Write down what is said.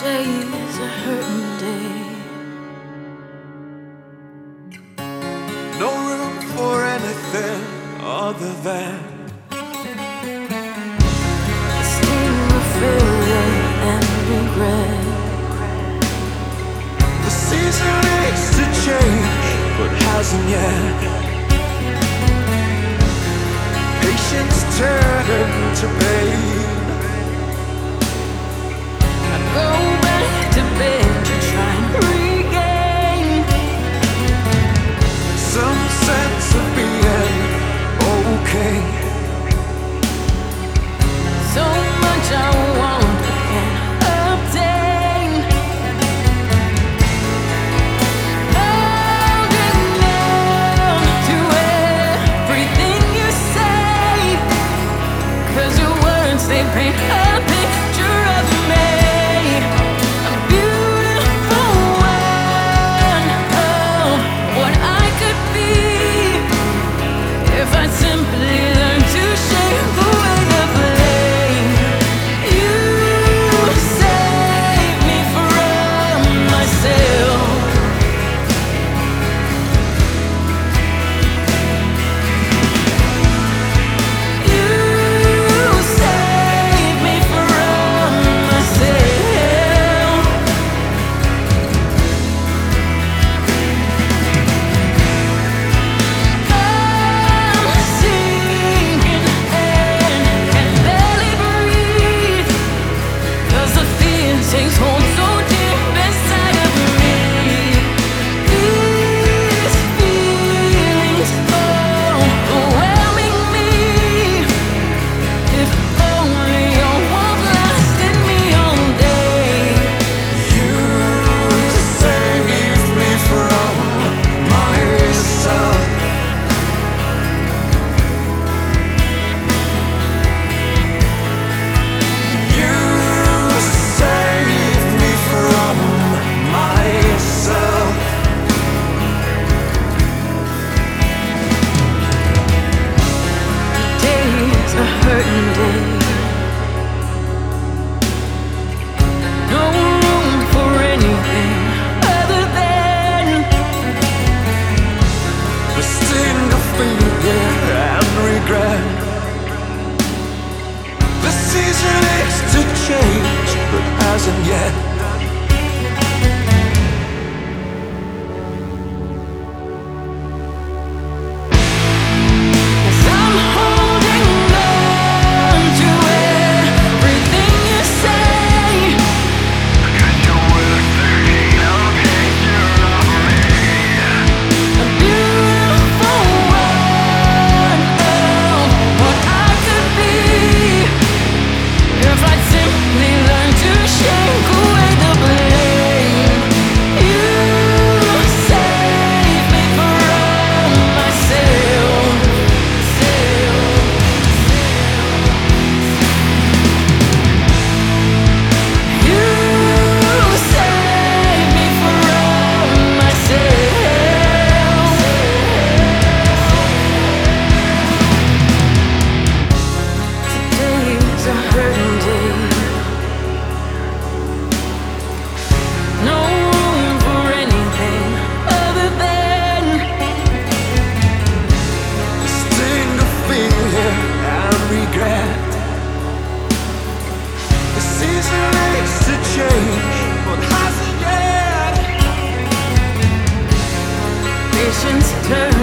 Today's a hurting day. No room for anything other than The sting of failure and regret. the season aches to change, but hasn't yet. Patience turned to pain. I go back to bed to try and regain Some sense of being okay. so much I want but can't obtain. Holding on to everything you say, 'cause your words they paint a picture of me. A beautiful one of what I could be if I simply learned to shake away the blame. You save me from myself. You save me from myself. I'm sinking and can barely breathe, 'cause the fear takes hold so deep inside of me. These feelings overwhelming me. If only your warmth lasted me all day. You saved me from myself. You saved me from myself. Today's a hurting day. No room for anything other than The sting of failure and regret. The season aches to change, but hasn't yet. As I'm holding on to everything you say. A beautiful one of what I could be if I'd simply learn to shake away the blame. You save me from myself. You save me from myself. Today's a hurting day. No room for anything other than The sting of failure and regret. The season aches to change, but hasn't yet. patience turn